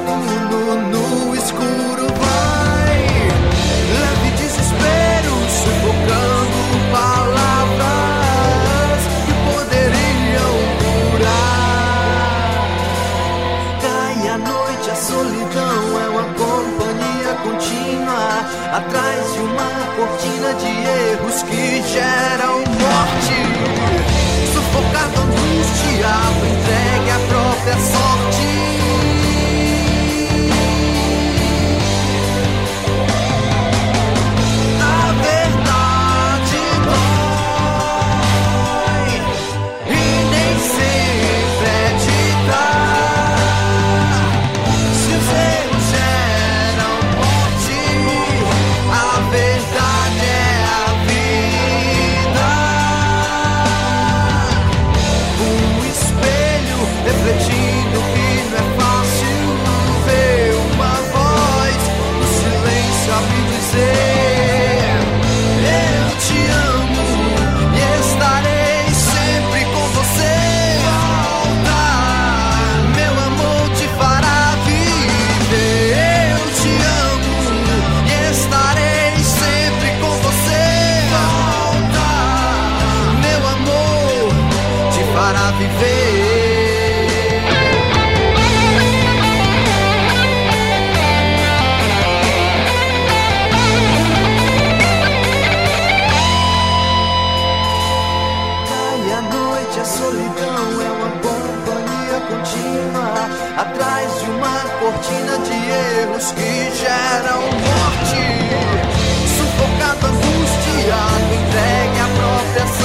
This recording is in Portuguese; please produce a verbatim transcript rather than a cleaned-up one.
túmulo no escuro vai. Leve desespero, sufocando palavras que poderiam curar. Cai a noite, a solidão é uma companhia contínua, atrás de uma cortina de erros que geram morte. Sufocado, angustiado, entregue à própria sorte. A verdade dói e nem sempre é de dar. Se os erros geram morte, a verdade é a vida. Um espelho refletindo que não é fácil ver uma voz no silêncio a me dizer: eu te amo e estarei sempre com você. Volta, meu amor te fará viver. Eu te amo e estarei sempre com você. Volta, meu amor te fará viver. Cai a noite, a solidão é uma companhia contínua, atrás de uma cortina de erros que geram morte. Sufocado, angustiado, entregue à própria